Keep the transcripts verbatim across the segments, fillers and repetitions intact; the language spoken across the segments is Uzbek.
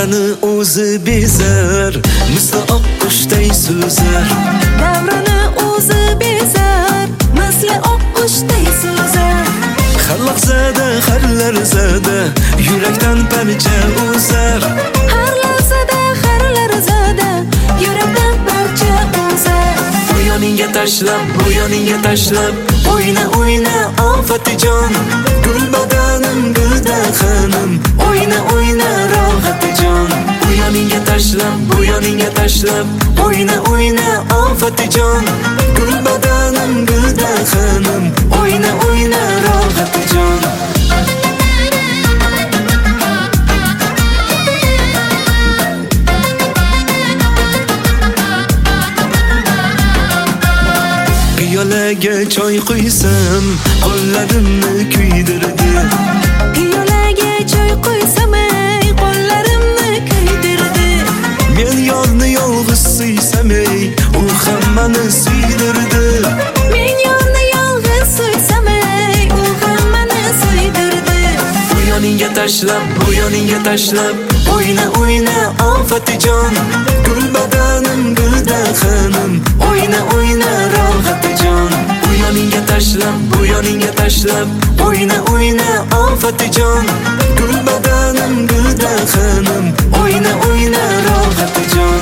davrani o'zi bezar, misli oqqushday so'zar. Davrani o'zi bezar, misli oqqushday so'zar. Har lahzada, har larzada yurakdan parcha o'zar. Har lahzada, har larzada yurakdan parcha o'zar. Bu yoningga tashlab, bu yoningga tashlab, o'yna o'yna ofatijon. Gul badanim, gulda xonim, o'yna o'yna rohatijon. Bu yoningga tashlab, bu yoningga tashlab, o'yna o'yna ofatijon. Gul badanim, gulda xonim, o'yna o'yna rohatijon. Piyolaga choy qo'ysam, qo'llarimni kuydirdi. Piyolaga choy qo'ysam, ey qo'llarimni kuydirdi. Men yorni yolg'iz suysam, ey u hammani suydirdi. Men yorni yolg'iz suysam, ey u hammani suydirdi. Bu yoningga tashlab, bu yoningga tashlab, o'yna o'yna ofatijon. Gul badanim, gulda xonim, o'yna o'yna rohatijon. Bu yoningga tashlab, bu yoningga tashlab, o'yna o'yna ofatijon. Gul badanim, gulda xonim, o'yna o'yna rohatijon.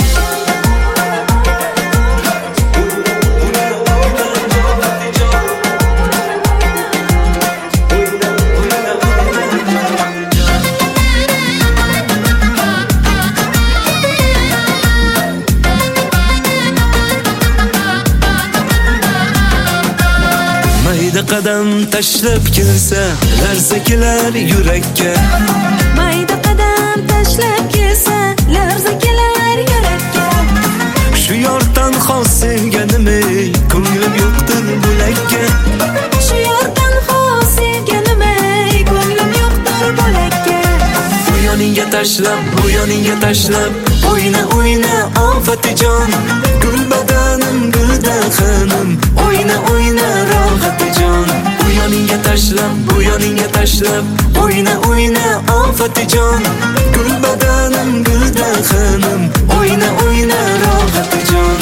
Mayda qadam tashlab kelsa, larza kelar yurakka. Mayda qadam tashlab kelsa, larza kelar yurakka. Shu yordan xos sevganim, ey ko'nglim yo'qdir bo'lakka. Shu yordan xos sevganim, ey ko'nglim yo'qdir bo'lakka. Bu yoningga tashlab, bu yoningga tashlab, o'yna o'yna ofatijon. Gul badanim, gulda xonim, o'yna o'yna rohatijon. Bu yoningga tashlab, bu yoningga tashlab, o'yna o'yna ofatijon. Gul badanim, gulda xonim, o'yna o'yna rohatijon.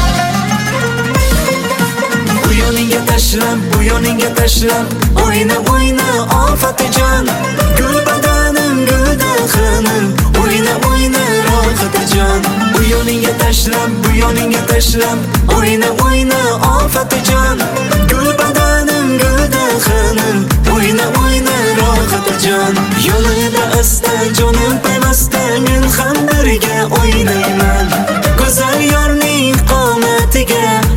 Bu yoningga tashlab, bu yoningga tashlab, o'yna o'yna ofatijon. Gul badanim, gulda xonim, o'yna o'yna rohatijon. Bu yoningga tashlab, bu yoningga tashlab, o'yna o'yna ofatijon. Gul badanim, gulda xonim, o'yna o'yna rohatijon. Yo'lida asta jonim payvasta, men ham birga o'ynayman. Go'zal yorning qomatiga